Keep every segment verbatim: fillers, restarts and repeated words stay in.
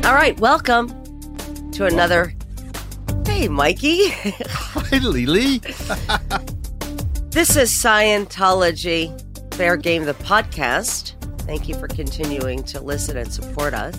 All right, welcome to another. Hey, Mikey. Hi, Lily. This is Scientology Fair Game, the podcast. Thank you for continuing to listen and support us.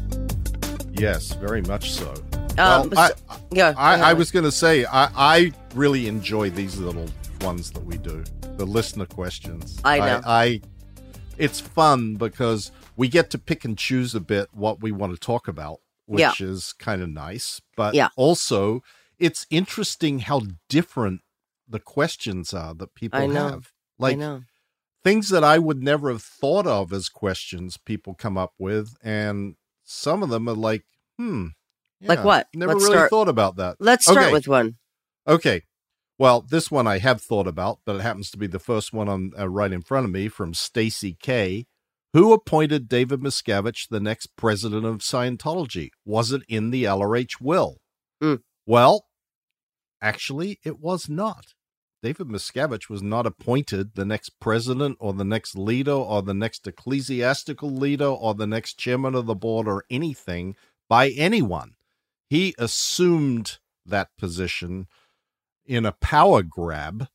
Yes, very much so. Um, well, I, so, yeah, I, I was going to say, I, I really enjoy these little ones that we do, the listener questions. I know. I, I It's fun because we get to pick and choose a bit what we want to talk about, which yeah. is kind of nice. But yeah. also, it's interesting how different the questions are that people I know. have. Like, I know. Things that I would never have thought of as questions people come up with, and some of them are like, hmm. Yeah, like what? Never Let's really start. thought about that. Let's start okay. with one. Okay. Well, this one I have thought about, but it happens to be the first one on uh, right in front of me from Stacy K. Who appointed David Miscavige the next president of Scientology? Was it in the L R H will? Mm. Well, actually, it was not. David Miscavige was not appointed the next president or the next leader or the next ecclesiastical leader or the next chairman of the board or anything by anyone. He assumed that position in a power grab.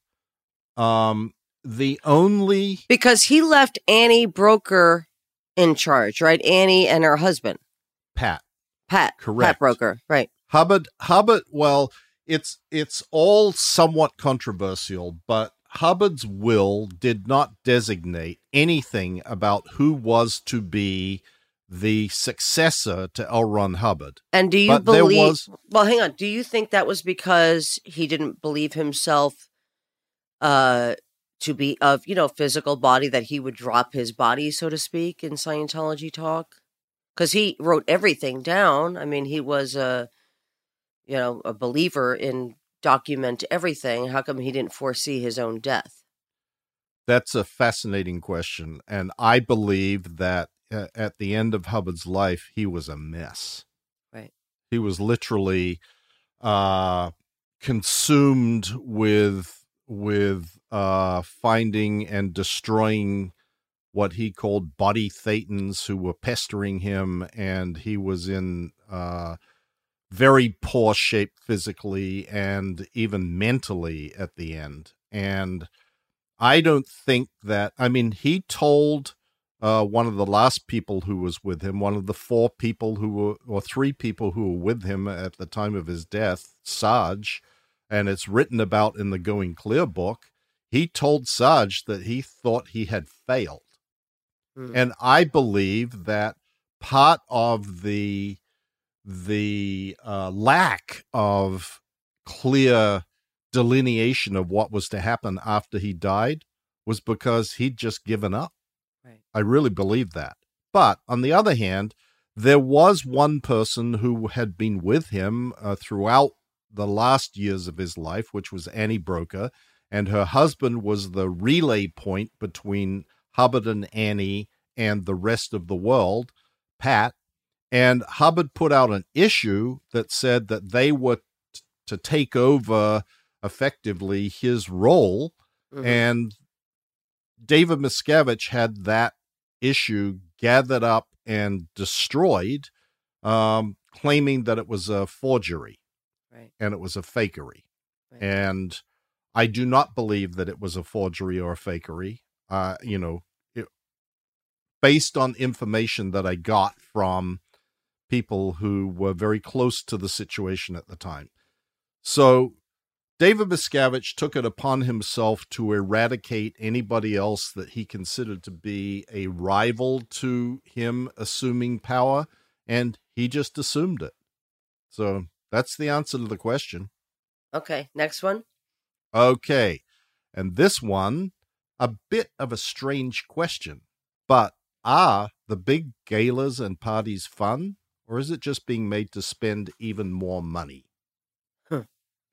Um, the only... Because he left Annie Broker in charge, right? Annie and her husband. Pat. Pat. Correct. Pat Broker, right. Hubbard, Hubbard, well, it's it's all somewhat controversial, but Hubbard's will did not designate anything about who was to be the successor to L. Ron Hubbard. And do you but believe... There was, well, hang on. Do you think that was because he didn't believe himself uh, to be of, you know, physical body, that he would drop his body, so to speak, in Scientology talk? Because he wrote everything down. I mean, he was a, you know, a believer in document everything. How come he didn't foresee his own death? That's a fascinating question. And I believe that uh, at the end of Hubbard's life, he was a mess. Right. He was literally uh, consumed with, with uh, finding and destroying what he called body thetans who were pestering him. And he was in uh, very poor shape physically and even mentally at the end. And I don't think that, I mean, he told uh, one of the last people who was with him, one of the four people who were, or three people who were with him at the time of his death, Sarge, and it's written about in the Going Clear book, he told Sarge that he thought he had failed. Mm. And I believe that part of the, the uh, lack of clear delineation of what was to happen after he died was because he'd just given up. Right. I really believe that. But on the other hand, there was one person who had been with him uh, throughout the last years of his life, which was Annie Broker, and her husband was the relay point between Hubbard and Annie and the rest of the world, Pat. And Hubbard put out an issue that said that they were t- to take over effectively his role. Mm-hmm. And David Miscavige had that issue gathered up and destroyed, um, claiming that it was a forgery. Right. And it was a fakery. Right. And I do not believe that it was a forgery or a fakery. Uh, you know, it, based on information that I got from people who were very close to the situation at the time. So David Miscavige took it upon himself to eradicate anybody else that he considered to be a rival to him assuming power, and he just assumed it. So that's the answer to the question. Okay, next one. Okay, and this one, a bit of a strange question, but are the big galas and parties fun? Or is it just being made to spend even more money? Huh.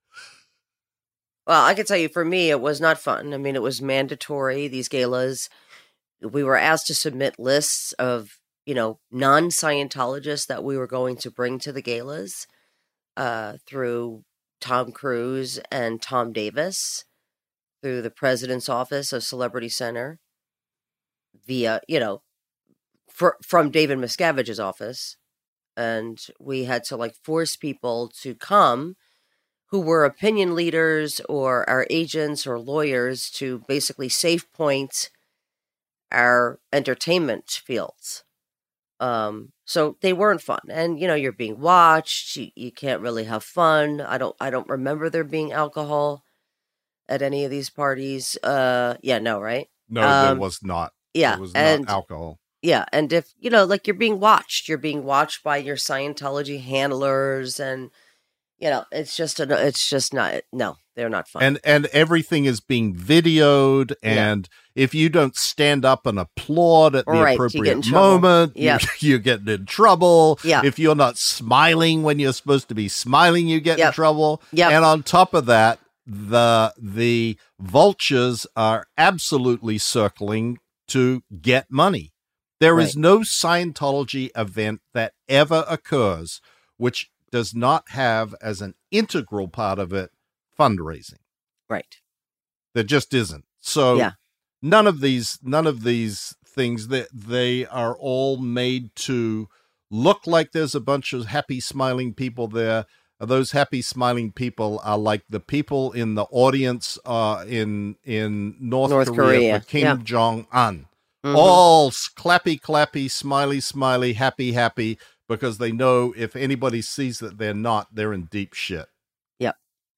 Well, I can tell you, for me, it was not fun. I mean, it was mandatory, these galas. We were asked to submit lists of, you know, non-Scientologists that we were going to bring to the galas uh, through Tom Cruise and Tom Davis, through the president's office of Celebrity Center, via, you know, for, from David Miscavige's office. and we had to like force people to come who were opinion leaders or our agents or lawyers to basically safe point our entertainment fields. Um, so they weren't fun, and you know, you're being watched. You, you can't really have fun. I don't. I don't remember there being alcohol at any of these parties. Uh, yeah, no, right? No, um, there was not. Yeah, there was and not alcohol. Yeah, and if you know, like you're being watched, you're being watched by your Scientology handlers, and you know, it's just a, it's just not. No, they're not fun. And and everything is being videoed, and yeah. if you don't stand up and applaud at the right, appropriate moment, yep. you, you're getting in trouble. Yeah. If you're not smiling when you're supposed to be smiling, you get yep. in trouble. Yep. And on top of that, the the vultures are absolutely circling to get money. There right. is no Scientology event that ever occurs which does not have as an integral part of it fundraising. Right. There just isn't. So yeah. none of these none of these things that they, they are all made to look like there's a bunch of happy smiling people there. Those happy smiling people are like the people in the audience uh, in in North, North Korea, Korea. for Kim yeah. Jong-un. Mm-hmm. All clappy, clappy, smiley, smiley, happy, happy, because they know if anybody sees that they're not, they're in deep shit. Yep.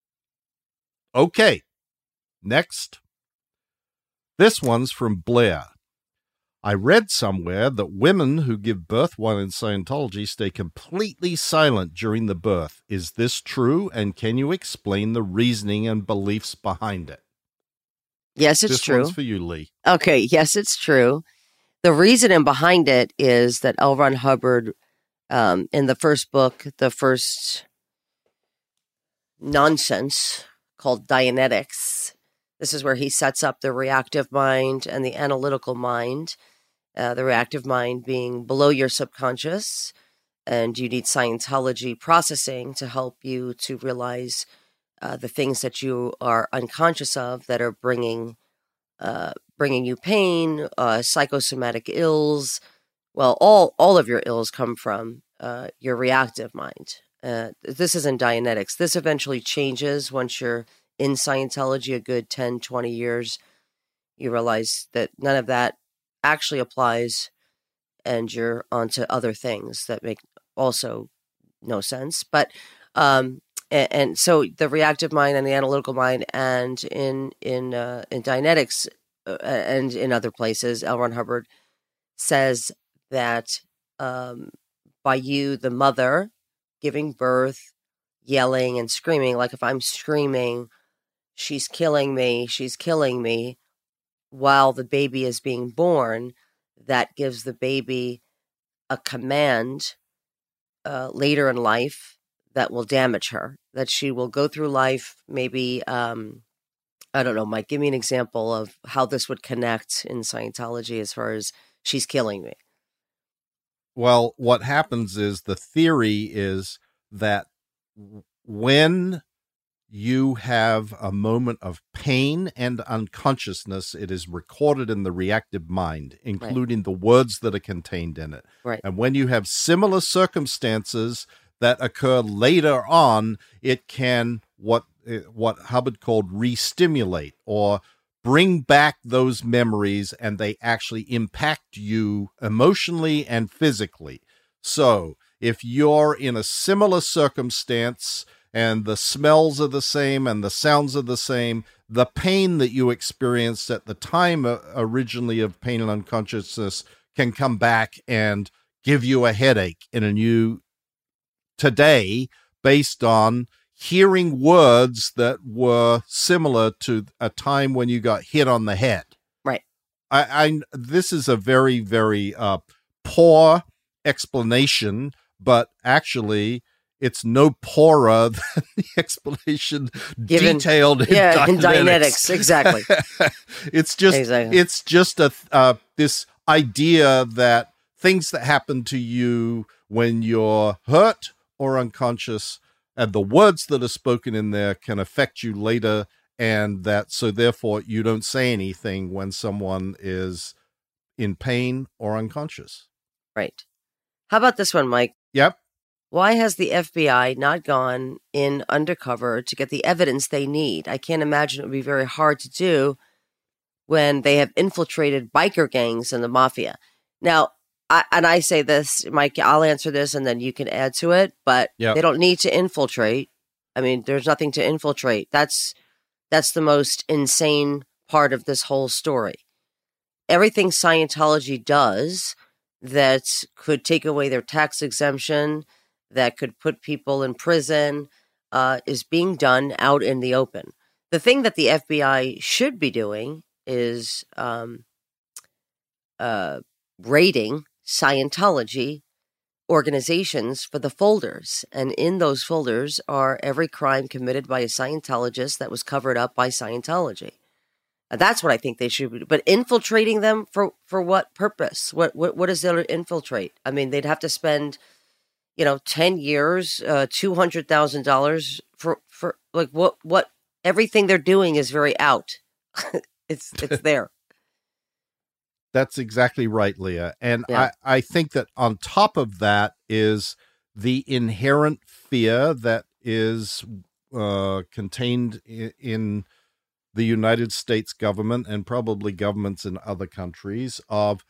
Okay. Next. This one's from Blair. I read somewhere that women who give birth while in Scientology stay completely silent during the birth. Is this true? And can you explain the reasoning and beliefs behind it? Yes, it's this true. This one's for you, Lee. Okay, yes, it's true. The reasoning behind it is that L. Ron Hubbard, um, in the first book, the first nonsense called Dianetics, this is where he sets up the reactive mind and the analytical mind. Uh, the reactive mind being below your subconscious, and you need Scientology processing to help you to realize uh, the things that you are unconscious of that are bringing uh, bringing you pain, uh, psychosomatic ills. Well, all all of your ills come from uh, your reactive mind. Uh, this is in Dianetics. This eventually changes once you're in Scientology a good ten, twenty years. You realize that none of that actually applies, and you're onto other things that make also no sense. But um, and, and so the reactive mind and the analytical mind, and in in uh, in Dianetics uh, and in other places, L. Ron Hubbard says that um, by you, the mother, giving birth, yelling and screaming, like if I'm screaming, she's killing me, she's killing me, while the baby is being born, that gives the baby a command uh, later in life that will damage her, that she will go through life. Maybe, um, I don't know, Mike, give me an example of how this would connect in Scientology as far as she's killing me. Well, what happens is the theory is that when you have a moment of pain and unconsciousness, it is recorded in the reactive mind, including right. the words that are contained in it. Right. And when you have similar circumstances that occur later on, it can, what what Hubbard called re-stimulate, or bring back those memories, and they actually impact you emotionally and physically. So if you're in a similar circumstance and the smells are the same and the sounds are the same, the pain that you experienced at the time uh, originally of pain and unconsciousness can come back and give you a headache in a new today based on hearing words that were similar to a time when you got hit on the head. Right. I, I this is a very, very uh, poor explanation, but actually it's no poorer than the explanation Given, detailed in yeah, Dianetics. in Dianetics, exactly. it's just exactly. it's just a uh, this idea that things that happen to you when you're hurt or unconscious, and the words that are spoken in there can affect you later, and that so therefore you don't say anything when someone is in pain or unconscious. Right. How about this one, Mike? Yep. Why has the F B I not gone in undercover to get the evidence they need? I can't imagine it would be very hard to do when they have infiltrated biker gangs and the mafia. Now, I, and I say this, Mike, I'll answer this and then you can add to it, but Yep. they don't need to infiltrate. I mean, there's nothing to infiltrate. That's that's the most insane part of this whole story. Everything Scientology does that could take away their tax exemption, that could put people in prison, uh, is being done out in the open. The thing that the F B I should be doing is um, uh, raiding Scientology organizations for the folders. And in those folders are every crime committed by a Scientologist that was covered up by Scientology. And that's what I think they should be. But infiltrating them for, for what purpose? What, what what is there to infiltrate? I mean, they'd have to spend, you know, ten years, uh, two hundred thousand dollars for, for like what, what, everything they're doing is very out. it's, it's there. That's exactly right, Leah. And Yeah. I, I think that on top of that is the inherent fear that is uh, contained in, in the United States government and probably governments in other countries of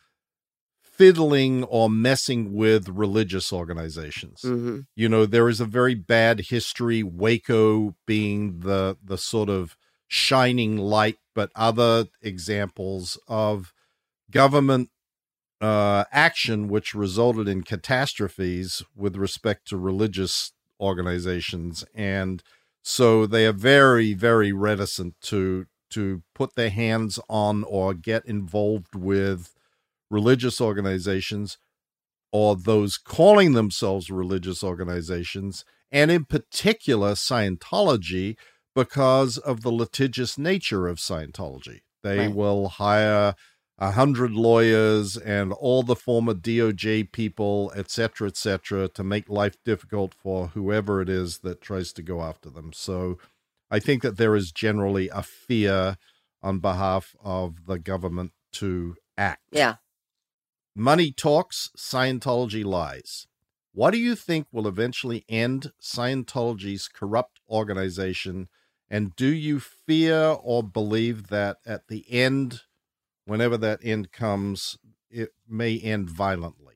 fiddling or messing with religious organizations. Mm-hmm. You know, there is a very bad history, Waco being the the sort of shining light, but other examples of government uh, action which resulted in catastrophes with respect to religious organizations. And so they are very, very reticent to to put their hands on or get involved with religious organizations or those calling themselves religious organizations, and in particular Scientology, because of the litigious nature of Scientology. They Right. will hire a hundred lawyers and all the former D O J people, et cetera, et cetera, to make life difficult for whoever it is that tries to go after them. So I think that there is generally a fear on behalf of the government to act. Yeah. Money talks, Scientology lies. What do you think will eventually end Scientology's corrupt organization? And do you fear or believe that at the end, whenever that end comes, it may end violently?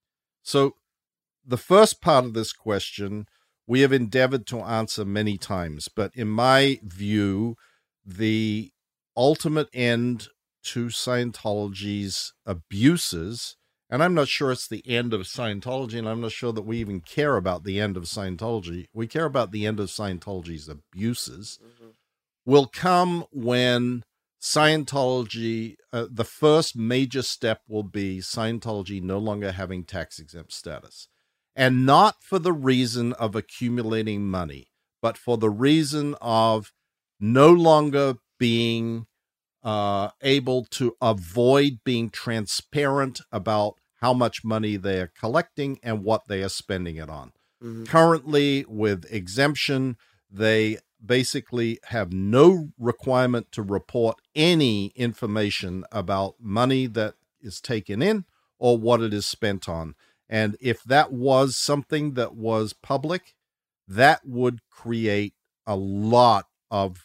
So the first part of this question, we have endeavored to answer many times, but in my view, the ultimate end to Scientology's abuses, and I'm not sure it's the end of Scientology, and I'm not sure that we even care about the end of Scientology. We care about the end of Scientology's abuses, mm-hmm. will come when Scientology, uh, the first major step will be Scientology no longer having tax-exempt status. And not for the reason of accumulating money, but for the reason of no longer being uh, able to avoid being transparent about how much money they are collecting and what they are spending it on. Mm-hmm. Currently, with exemption, they basically have no requirement to report any information about money that is taken in or what it is spent on. And if that was something that was public, that would create a lot of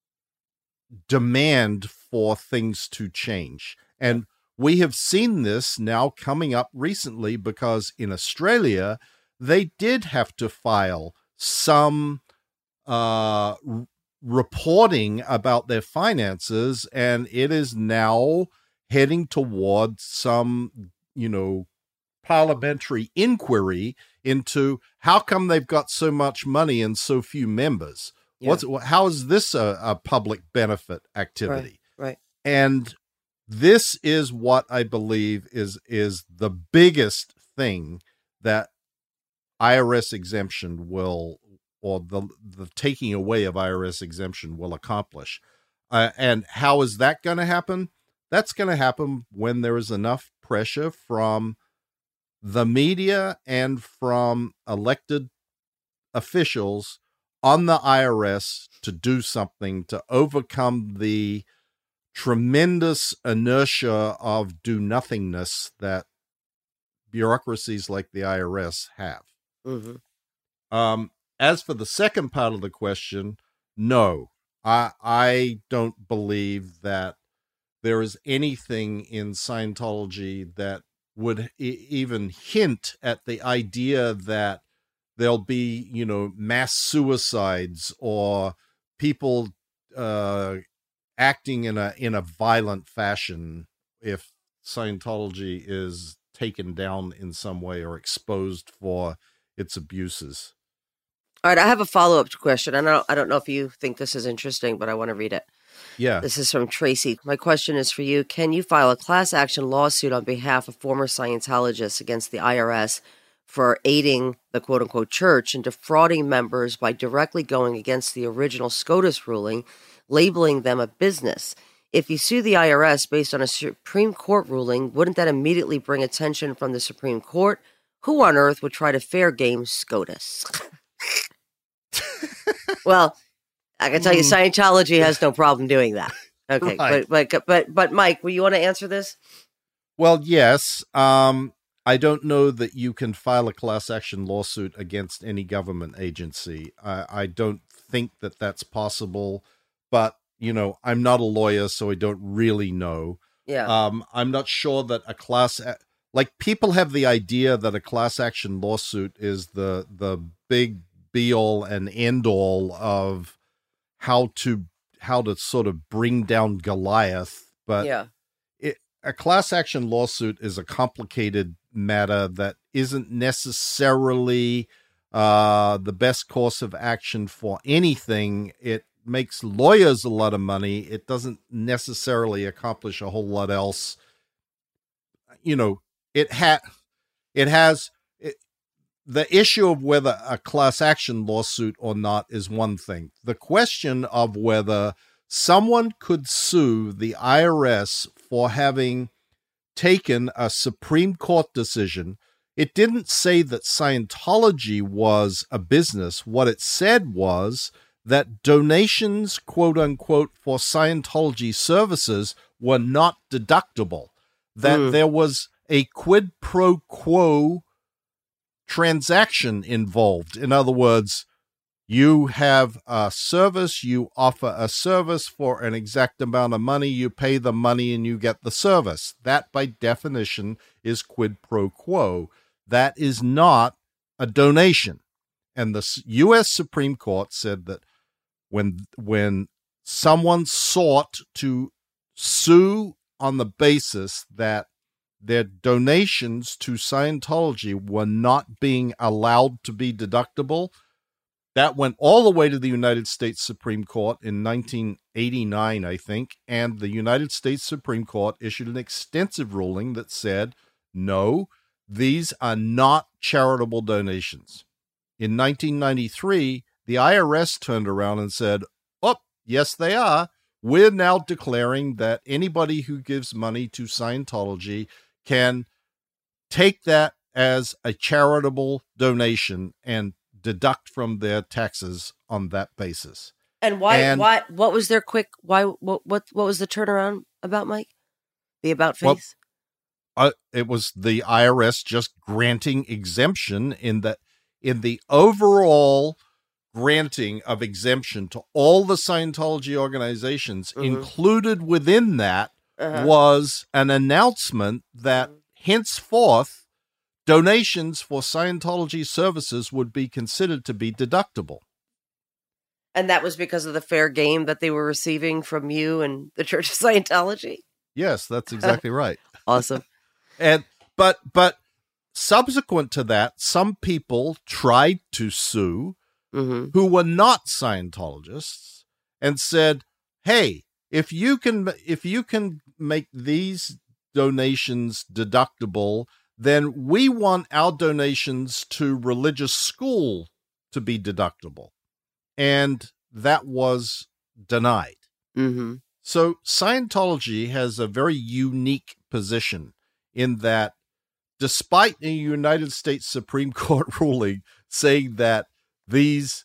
demand for things to change. And we have seen this now coming up recently because in Australia, they did have to file some uh, r- reporting about their finances, and it is now heading towards some, you know, parliamentary inquiry into how come they've got so much money and so few members. Yeah. What's how is this a, a public benefit activity? Right, right. And this is what I believe is is the biggest thing that I R S exemption will, or the the taking away of I R S exemption will accomplish. Uh, and how is that going to happen? That's going to happen when there is enough pressure from the media and from elected officials on the I R S to do something to overcome the tremendous inertia of do-nothingness that bureaucracies like the I R S have. Mm-hmm. Um, as for the second part of the question, no, I I don't believe that there is anything in Scientology that would e- even hint at the idea that there'll be, you know, mass suicides or people uh, acting in a in a violent fashion if Scientology is taken down in some way or exposed for its abuses. All right, I have a follow-up question. I don't I don't know if you think this is interesting, but I want to read it. Yeah. This is from Tracy. My question is for you. Can you file a class action lawsuit on behalf of former Scientologists against the I R S for aiding the quote-unquote church and defrauding members by directly going against the original SCOTUS ruling, labeling them a business? If you sue the I R S based on a Supreme Court ruling, wouldn't that immediately bring attention from the Supreme Court? Who on earth would try to fair game SCOTUS? Well, I can tell you Scientology has no problem doing that. Okay, Right. but, but but but Mike, will you want to answer this? Well, yes. Um, I don't know that you can file a class action lawsuit against any government agency. I, I don't think that that's possible, but, you know, I'm not a lawyer, so I don't really know. Yeah. Um, I'm not sure that a class, a- like people have the idea that a class action lawsuit is the, the big be all and end all of how to, how to sort of bring down Goliath. But yeah. it, a class action lawsuit is a complicated matter that isn't necessarily uh, the best course of action for anything. It makes lawyers a lot of money. It doesn't necessarily accomplish a whole lot else. You know, it ha- it has it, the issue of whether a class action lawsuit or not is one thing. The question of whether someone could sue the I R S for having taken a Supreme Court decision. It didn't say that Scientology was a business. What it said was that donations, quote unquote, for Scientology services were not deductible, that mm. there was a quid pro quo transaction involved. In other words, you have a service, you offer a service for an exact amount of money, you pay the money and you get the service. That, by definition, is quid pro quo. That is not a donation. And the U S Supreme Court said that when, when someone sought to sue on the basis that their donations to Scientology were not being allowed to be deductible, that went all the way to the United States Supreme Court in nineteen eighty-nine, I think, and the United States Supreme Court issued an extensive ruling that said, no, these are not charitable donations. In nineteen ninety-three, the I R S turned around and said, oh, yes, they are. We're now declaring that anybody who gives money to Scientology can take that as a charitable donation and deduct from their taxes on that basis. And why? And, why? What was their quick? Why? What? What? What was the turnaround about, Mike? The about face? Well, uh, it was the I R S just granting exemption in the in the overall granting of exemption to all the Scientology organizations. Mm-hmm. Included within that uh-huh. was an announcement that mm-hmm. henceforth donations for Scientology services would be considered to be deductible. And that was because of the fair game that they were receiving from you and the Church of Scientology? Yes, that's exactly right. Awesome. And but but subsequent to that, some people tried to sue mm-hmm. who were not Scientologists and said, "Hey, if you can if you can make these donations deductible, then we want our donations to religious school to be deductible." And that was denied. Mm-hmm. So Scientology has a very unique position in that despite a United States Supreme Court ruling saying that these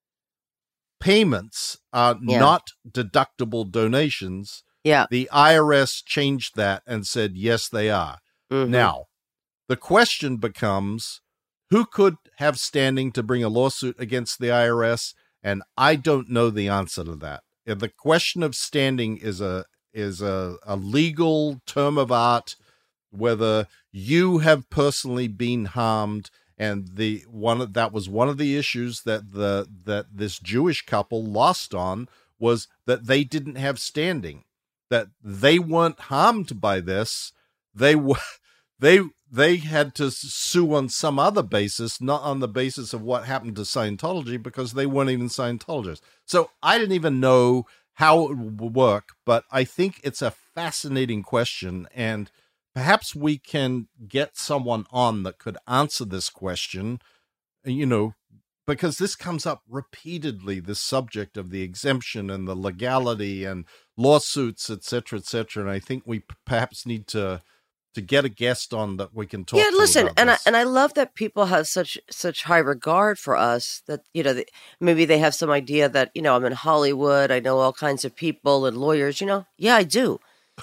payments are yeah. not deductible donations, yeah. the I R S changed that and said, yes, they are. Mm-hmm. Now, the question becomes, who could have standing to bring a lawsuit against the I R S? And I don't know the answer to that. The question of standing is a is a, a legal term of art, whether you have personally been harmed. And the one of, that was one of the issues that the that this Jewish couple lost on, was that they didn't have standing, that they weren't harmed by this. They were they they had to sue on some other basis, not on the basis of what happened to Scientology, because they weren't even Scientologists. So I didn't even know how it would work, but I think it's a fascinating question, and perhaps we can get someone on that could answer this question, you know, because this comes up repeatedly, this subject of the exemption and the legality and lawsuits, et cetera, et cetera. And I think we p- perhaps need to to get a guest on that we can talk Yeah, to listen, about and I this. and I love that people have such such high regard for us, that, you know, they, maybe they have some idea that, you know, I'm in Hollywood, I know all kinds of people and lawyers, you know. Yeah, I do.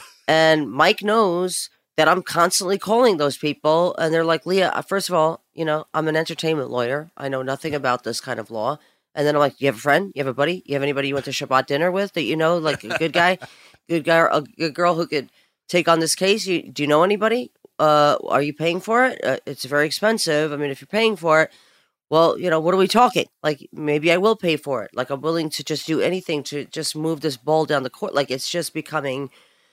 And Mike knows that I'm constantly calling those people, and they're like, Leah, first of all, you know, I'm an entertainment lawyer. I know nothing about this kind of law. And then I'm like, you have a friend? You have a buddy? You have anybody you went to Shabbat dinner with that you know, like a good guy, good guy, or a good girl who could take on this case? You, do you know anybody? Uh, are you paying for it? Uh, it's very expensive. I mean, if you're paying for it, well, you know, what are we talking? Like, maybe I will pay for it. Like, I'm willing to just do anything to just move this ball down the court. Like, it's just becoming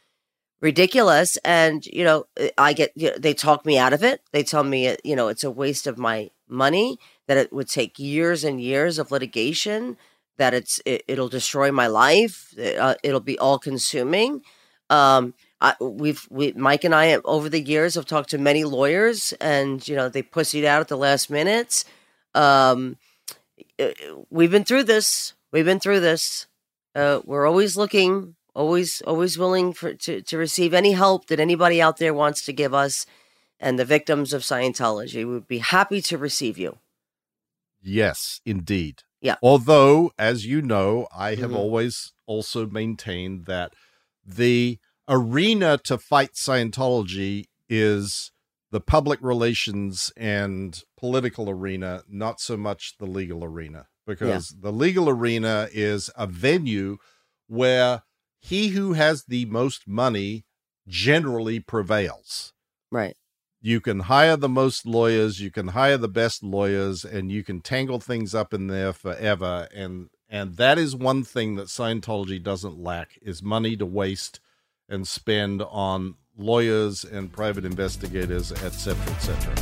ridiculous. And, you know, I get, you know, they talk me out of it. They tell me, you know, it's a waste of my money, that it would take years and years of litigation, that it's, it, it'll destroy my life. It, uh, it'll be all consuming. Um, I, we've, we, Mike and I, over the years, have talked to many lawyers, and, you know, they pussied out at the last minute. Um, we've been through this. We've been through this. Uh, we're always looking, always, always willing for, to, to receive any help that anybody out there wants to give us. And the victims of Scientology would be happy to receive you. Yes, indeed. Yeah. Although, as you know, I have Mhm. always also maintained that the arena to fight Scientology is the public relations and political arena, not so much the legal arena, because the legal arena is a venue where he who has the most money generally prevails. Right. You can hire the most lawyers, you can hire the best lawyers, and you can tangle things up in there forever. And and that is one thing that Scientology doesn't lack, is money to waste and spend on lawyers and private investigators, et cetera, et cetera.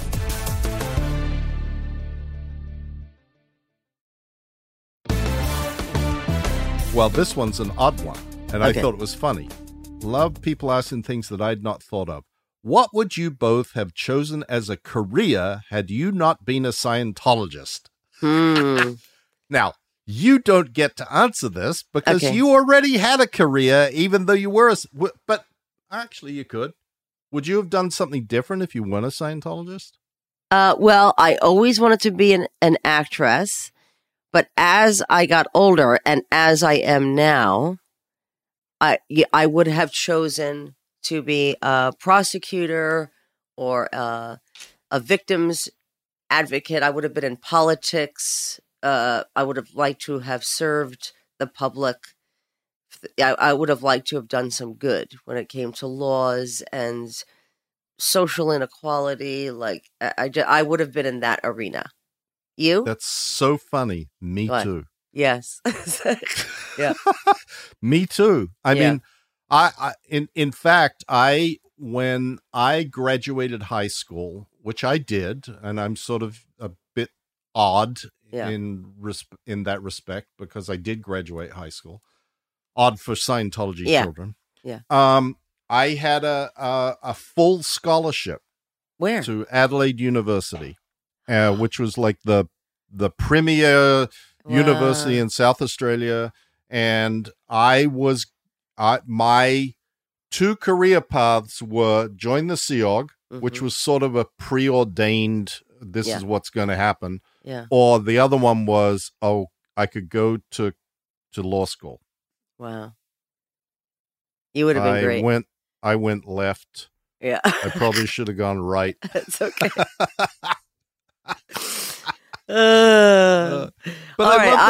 Well, this one's an odd one, and Okay. I thought it was funny. Love people asking things that I'd not thought of. What would you both have chosen as a career had you not been a Scientologist? Hmm. Now, you don't get to answer this because Okay. you already had a career, even though you were a, w- but actually you could. Would you have done something different if you weren't a Scientologist? Uh, well, I always wanted to be an, an actress, but as I got older, and as I am now, I yeah, I would have chosen to be a prosecutor or uh, a victim's advocate. I would have been in politics. Uh, I would have liked to have served the public. I, I would have liked to have done some good when it came to laws and social inequality. Like, I, I, ju- I would have been in that arena. You? That's so funny. Me What? too. Yes. Yeah. Me too. I Yeah. mean, I, I in in fact, I when I graduated high school, which I did, and I'm sort of a bit odd Yeah. in resp- in that respect because I did graduate high school. Odd for Scientology Yeah. children. Yeah. Um, I had a a, a full scholarship Where? to Adelaide University, uh, which was like the the premier university Wow. in South Australia, and I was I my two career paths were join the Sea Org, which Mhm. was sort of a preordained, this Yeah. is what's going to happen, Yeah. or the other one was, oh, I could go to to law school. Wow. You would have been I great. went I went left. Yeah. I probably should have gone right. It's okay.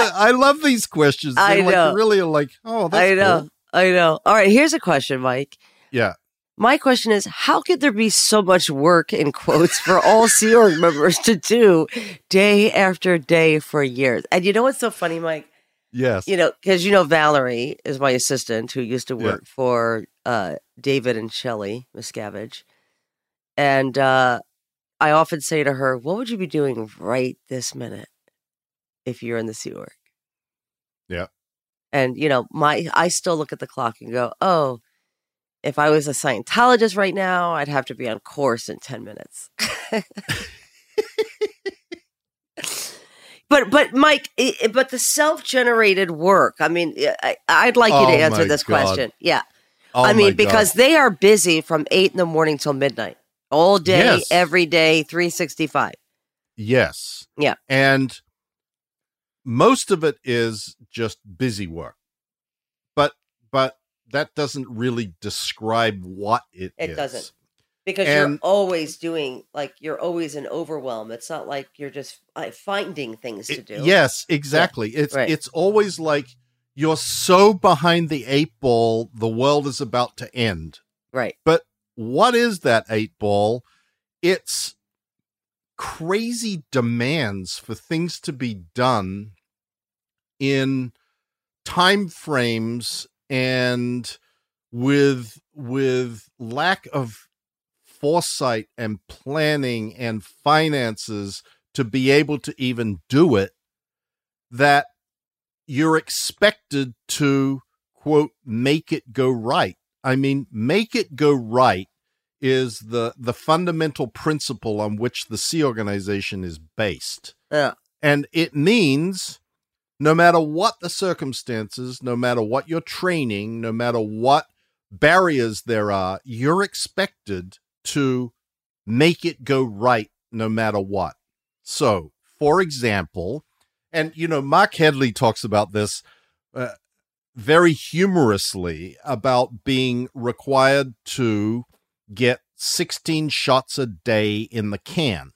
I love these questions. They I like know. really are like, oh, that's I know. cool. I know. All right, here's a question, Mike. Yeah. My question is, how could there be so much work, in quotes, for all Sea Org members to do day after day for years? And you know what's so funny, Mike? Yes. You know, because you know Valerie is my assistant who used to work Yeah. for uh, David and Shelley Miscavige. And uh, I often say to her, what would you be doing right this minute if you're in the Sea Org? Yeah. And, you know, my I still look at the clock and go, oh, if I was a Scientologist right now, I'd have to be on course in ten minutes. but, but Mike, it, but the self-generated work, I mean, I, I'd like you Oh, to answer my this God. question. Yeah. Oh, I my mean, God. because they are busy from eight in the morning till midnight, all day, Yes. every day, three sixty-five. Yes. Yeah. And most of it is just busy work. But, but, that doesn't really describe what it, It is. doesn't. Because And- you're always doing, like, you're always in overwhelm. It's not like you're just like, finding things to It- do. yes, exactly. It's right. it's always like you're so behind the eight ball, the world is about to end. Right. But what is that eight ball? It's crazy demands for things to be done in time frames and with with lack of foresight and planning and finances to be able to even do it, that you're expected to, quote, make it go right. I mean, make it go right is the the fundamental principle on which the Sea Organization is based. Yeah. And it means no matter what the circumstances, no matter what your training, no matter what barriers there are, you're expected to make it go right no matter what. So, for example, and, you know, Mark Headley talks about this uh, very humorously about being required to get sixteen shots a day in the can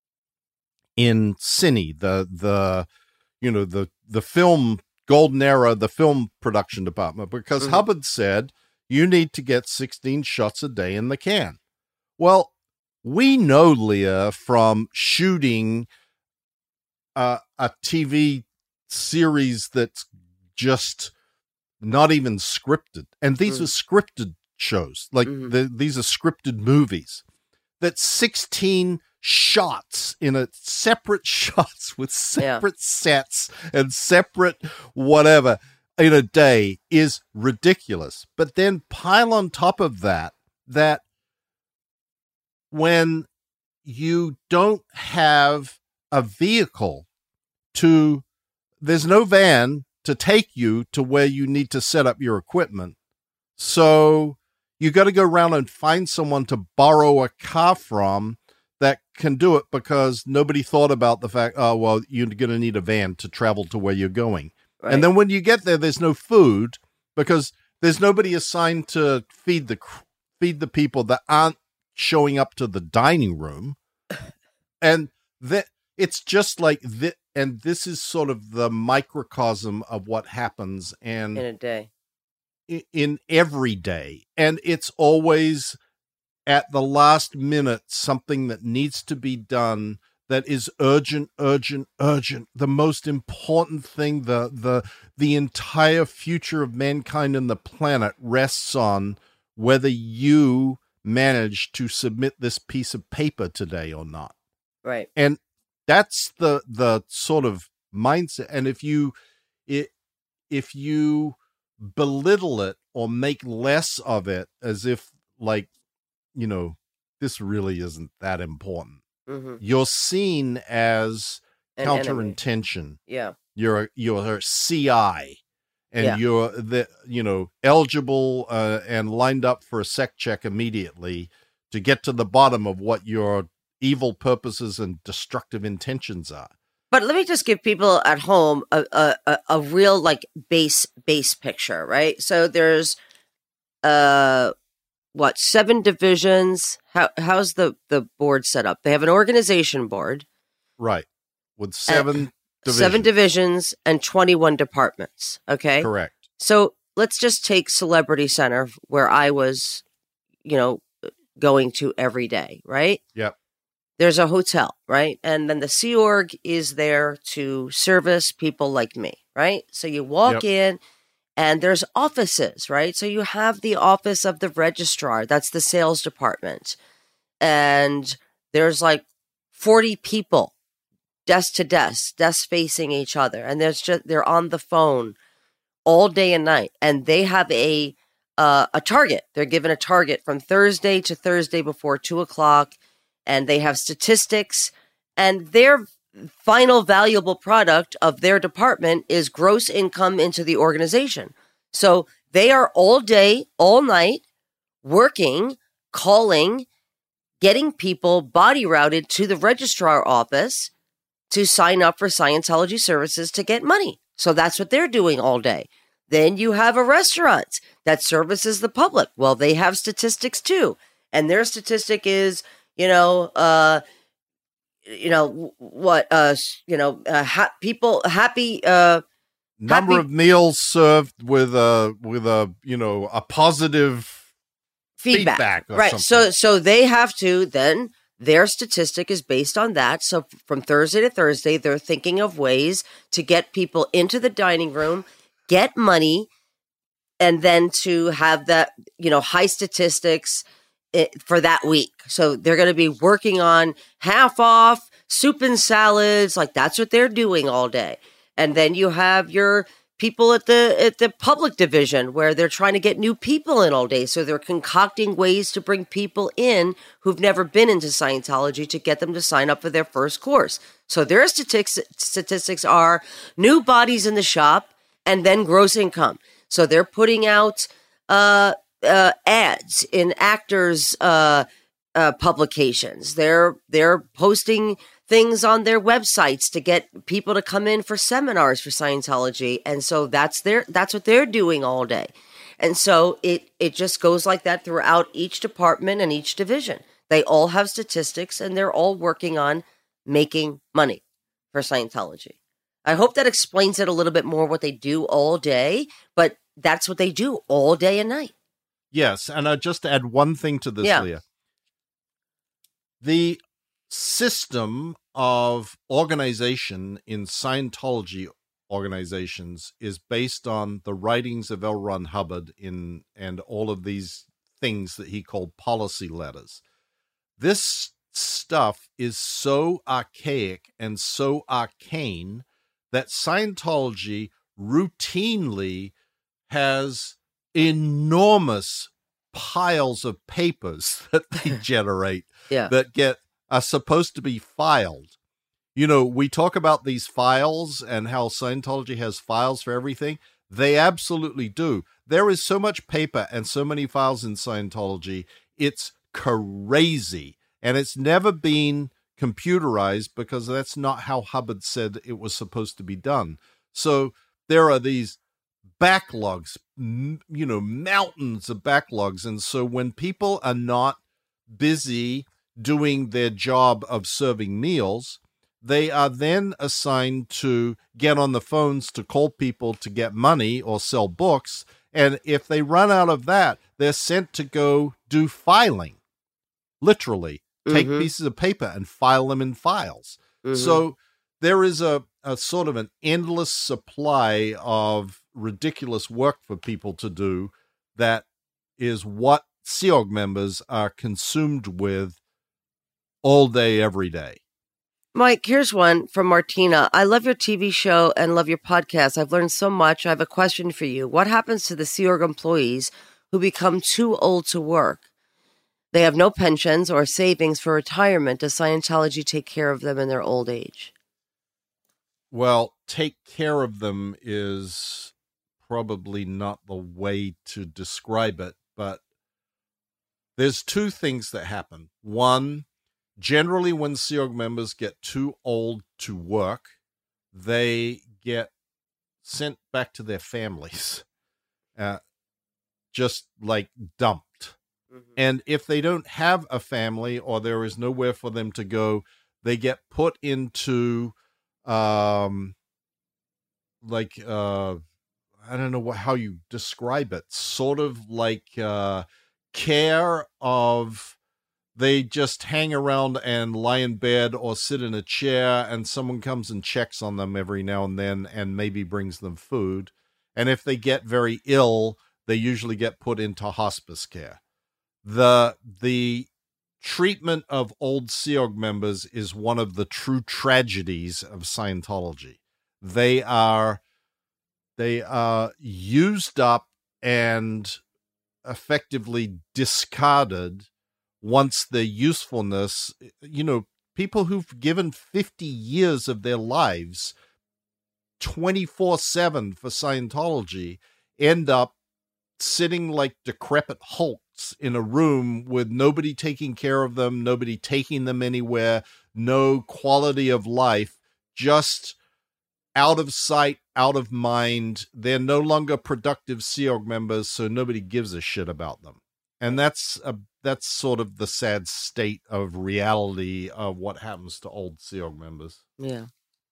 in Cine, the, the, you know, the, the film golden era, the film production department, because Mhm. Hubbard said, you need to get sixteen shots a day in the can. Well, we know, Leah, from shooting uh, a T V series that's just not even scripted. And these Mm. are scripted shows. Like Mhm. the, these are scripted movies. That sixteen shots in a separate shots with separate sets and separate whatever in a day is ridiculous. But then pile on top of that, that when you don't have a vehicle to, there's no van to take you to where you need to set up your equipment. So you got to go around and find someone to borrow a car from that can do it, because nobody thought about the fact, oh, well, you're going to need a van to travel to where you're going. Right. And then when you get there, there's no food because there's nobody assigned to feed the feed the people that aren't showing up to the dining room. And that it's just like that. And this is sort of the microcosm of what happens and in a day. in, in every day. And it's always at the last minute, something that needs to be done that is urgent, urgent, urgent. The most important thing, the the the entire future of mankind and the planet rests on whether you manage to submit this piece of paper today or not. Right. And that's the the sort of mindset. And if you it, if you belittle it or make less of it as if, like, you know, this really isn't that important, Mm-hmm. you're seen as An counter enemy. intention. Yeah. You're a, you're a C I, and Yeah. you're the you know eligible uh, and lined up for a sec check immediately to get to the bottom of what your evil purposes and destructive intentions are. But let me just give people at home a, a, a, a real like base base picture, right? So there's uh what, seven divisions? How how's the, the board set up? They have an organization board. Right. With seven seven divisions and twenty-one departments. Okay. Correct. So let's just take Celebrity Center, where I was, you know, going to every day, right? Yep. There's a hotel, right? And then the Sea Org is there to service people like me, right? So you walk Yep. in and there's offices, right? So you have the office of the registrar. That's the sales department. And there's like forty people, desk to desk, desk facing each other. And there's just, they're on the phone all day and night. And they have a, uh, a target. They're given a target from Thursday to Thursday before two o'clock. And they have statistics, and their final valuable product of their department is gross income into the organization. So they are all day, all night, working, calling, getting people body routed to the registrar office to sign up for Scientology services to get money. So that's what they're doing all day. Then you have a restaurant that services the public. Well, they have statistics too. And their statistic is, you know, uh, you know, what, uh, you know, uh, ha- people happy, uh, number happy of meals served with a, with a, you know, a positive feedback, feedback or right? something. So, so they have to then, their statistic is based on that. So from Thursday to Thursday, they're thinking of ways to get people into the dining room, get money, and then to have that, you know, high statistics it, for that week. So they're going to be working on half off soup and salads. Like that's what they're doing all day. And then you have your people at the at the public division where they're trying to get new people in all day. So they're concocting ways to bring people in who've never been into Scientology to get them to sign up for their first course. So their statistics statistics are new bodies in the shop and then gross income. So they're putting out uh, uh, ads in actors' uh, uh, publications. They're they're posting things on their websites to get people to come in for seminars for Scientology, and so that's their that's what they're doing all day. And so it it just goes like that throughout each department and each division. They all have statistics, and they're all working on making money for Scientology. I hope that explains it a little bit more what they do all day, but that's what they do all day and night. Yes, and I just add one thing to this, Yeah. Leah. The system of organization in Scientology organizations is based on the writings of L. Ron Hubbard in and all of these things that he called policy letters. This stuff is so archaic and so arcane that Scientology routinely has enormous piles of papers that they generate Yeah. that get are supposed to be filed. You know, we talk about these files and how Scientology has files for everything. They absolutely do. There is so much paper and so many files in Scientology. It's crazy. And it's never been computerized because that's not how Hubbard said it was supposed to be done. So there are these backlogs, m- you know, mountains of backlogs. And so when people are not busy doing their job of serving meals, they are then assigned to get on the phones to call people to get money or sell books. And if they run out of that, they're sent to go do filing. Literally, take Mhm. pieces of paper and file them in files. Mhm. So there is a, a sort of an endless supply of ridiculous work for people to do that is what Sea Org members are consumed with all day, every day. Mike, here's one from Martina. I love your T V show and love your podcast. I've learned so much. I have a question for you. What happens to the Sea Org employees who become too old to work? They have no pensions or savings for retirement. Does Scientology take care of them in their old age? Well, take care of them is probably not the way to describe it, but there's two things that happen. One, generally when Sea Org members get too old to work, they get sent back to their families, uh, just like dumped. Mm-hmm. And if they don't have a family or there is nowhere for them to go, they get put into um, like, uh, I don't know what, how you describe it, sort of like uh, care of, they just hang around and lie in bed or sit in a chair, and someone comes and checks on them every now and then and maybe brings them food. And if they get very ill, they usually get put into hospice care. The the treatment of old Sea Org members is one of the true tragedies of Scientology. They are they are used up and effectively discarded once their usefulness, you know, people who've given fifty years of their lives twenty-four seven for Scientology end up sitting like decrepit hulks in a room with nobody taking care of them, nobody taking them anywhere, no quality of life, just out of sight, out of mind. They're no longer productive Sea Org members, so nobody gives a shit about them. And that's a, that's sort of the sad state of reality of what happens to old Sea Org members. Yeah.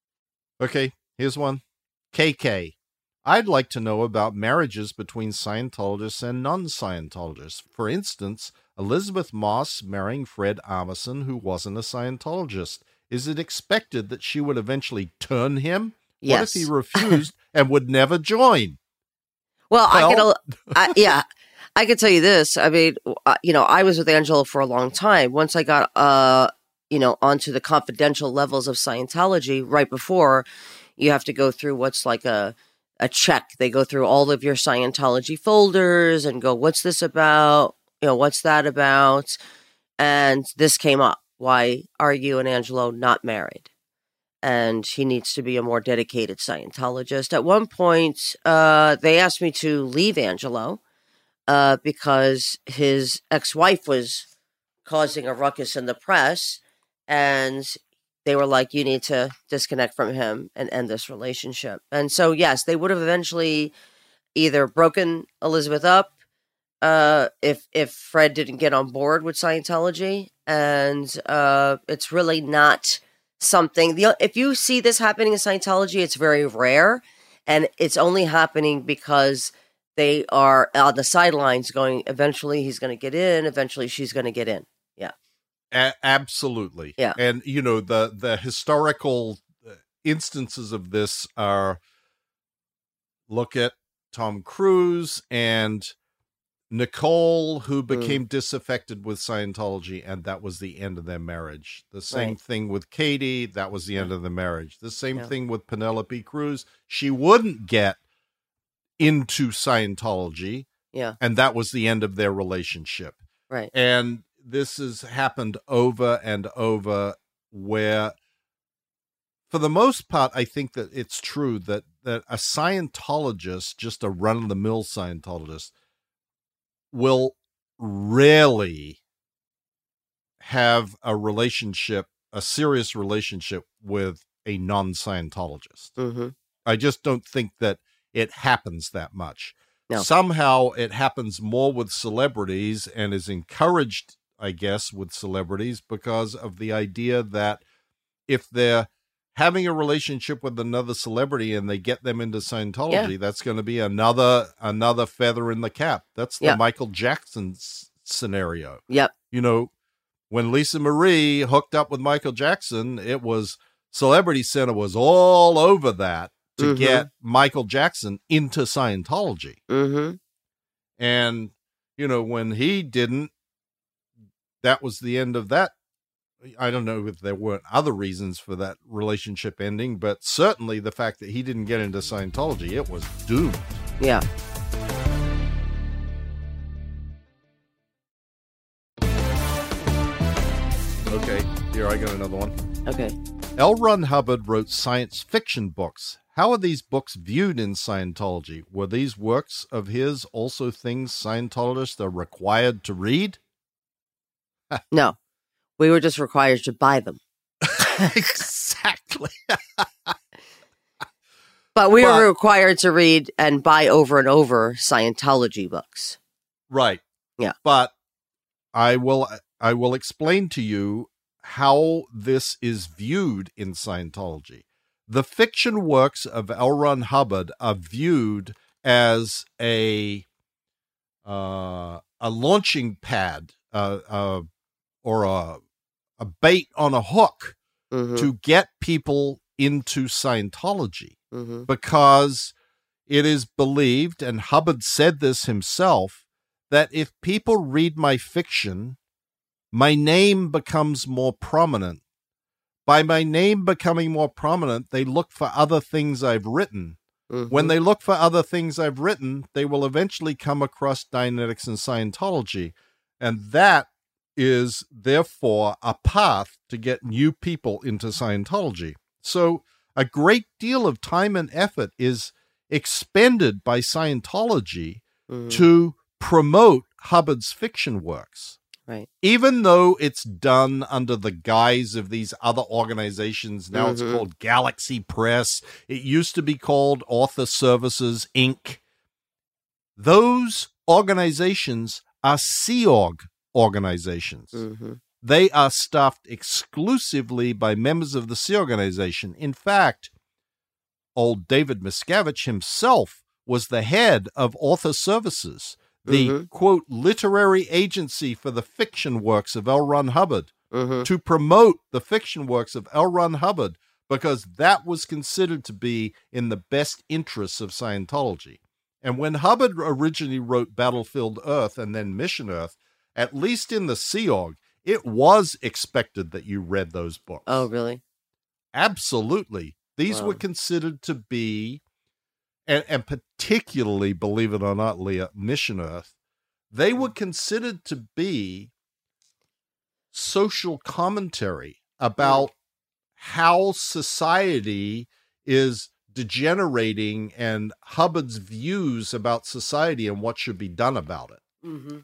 Okay, here's one. K K. I'd like to know about marriages between Scientologists and non-Scientologists. For instance, Elizabeth Moss marrying Fred Armisen, who wasn't a Scientologist. Is it expected that she would eventually turn him? Yes. What if he refused and would never join? Well, I could, I, yeah, I could tell you this. I mean, uh, you know, I was with Angelo for a long time. Once I got, uh, you know, onto the confidential levels of Scientology, right before, you have to go through what's like a a check. They go through all of your Scientology folders and go, what's this about? You know, what's that about? And this came up. Why are you and Angelo not married? And he needs to be a more dedicated Scientologist. At one point, uh, they asked me to leave Angelo uh, because his ex-wife was causing a ruckus in the press. And they were like, you need to disconnect from him and end this relationship. And so, yes, they would have eventually either broken Elizabeth up uh, if if Fred didn't get on board with Scientology. And uh, it's really not something, the, if you see this happening in Scientology, it's very rare. And it's only happening because they are on the sidelines going, eventually he's going to get in, eventually she's going to get in. Yeah. A- absolutely. Yeah. And, you know, the, the historical instances of this are, look at Tom Cruise and Nicole, who became mm. disaffected with Scientology, and that was the end of their marriage. The same right. thing with Katie, that was the yeah. end of the marriage. The same yeah. thing with Penelope Cruz. She wouldn't get into Scientology, yeah, and that was the end of their relationship. Right. And this has happened over and over, where, for the most part, I think that it's true that, that a Scientologist, just a run-of-the-mill Scientologist, will rarely have a relationship, a serious relationship with a non-Scientologist. Mm-hmm. I just don't think that it happens that much. No. Somehow it happens more with celebrities and is encouraged, I guess, with celebrities because of the idea that if they're having a relationship with another celebrity and they get them into Scientology, yeah. that's going to be another another feather in the cap. That's the yep. Michael Jackson s- scenario. Yep. You know, when Lisa Marie hooked up with Michael Jackson, it was Celebrity Center was all over that to mm-hmm. get Michael Jackson into Scientology. Mm-hmm. And, you know, when he didn't, that was the end of that. I don't know if there weren't other reasons for that relationship ending, but certainly the fact that he didn't get into Scientology, it was doomed. Yeah. Okay, here I got another one. Okay. L. Ron Hubbard wrote science fiction books. How are these books viewed in Scientology? Were these works of his also things Scientologists are required to read? No. We were just required to buy them. Exactly. But we but, were required to read and buy over and over Scientology books. Right. Yeah. But I will I will explain to you how this is viewed in Scientology. the fiction works of L. Ron Hubbard are viewed as a uh, a launching pad uh, uh, or a, a bait on a hook mm-hmm. to get people into Scientology mm-hmm. because it is believed, and Hubbard said this himself, that if people read my fiction, my name becomes more prominent. By my name becoming more prominent, they look for other things I've written. Mm-hmm. When they look for other things I've written, they will eventually come across Dianetics and Scientology. And that is, therefore, a path to get new people into Scientology. So a great deal of time and effort is expended by Scientology mm-hmm. to promote Hubbard's fiction works. Right. Even though it's done under the guise of these other organizations, now mm-hmm. it's called Galaxy Press. It used to be called Author Services, Incorporated. Those organizations are Sea Org organizations. Mm-hmm. They are staffed exclusively by members of the Sea Organization. In fact, old David Miscavige himself was the head of Author Services, the, mm-hmm. quote, literary agency for the fiction works of L. Ron Hubbard, mm-hmm. to promote the fiction works of L. Ron Hubbard, because that was considered to be in the best interests of Scientology. And when Hubbard originally wrote Battlefield Earth and then Mission Earth, at least in the Sea Org, it was expected that you read those books. Oh, really? Absolutely. These wow. were considered to be, And, and particularly, believe it or not, Leah, Mission Earth, they were considered to be social commentary about how society is degenerating and Hubbard's views about society and what should be done about it. Mm-hmm.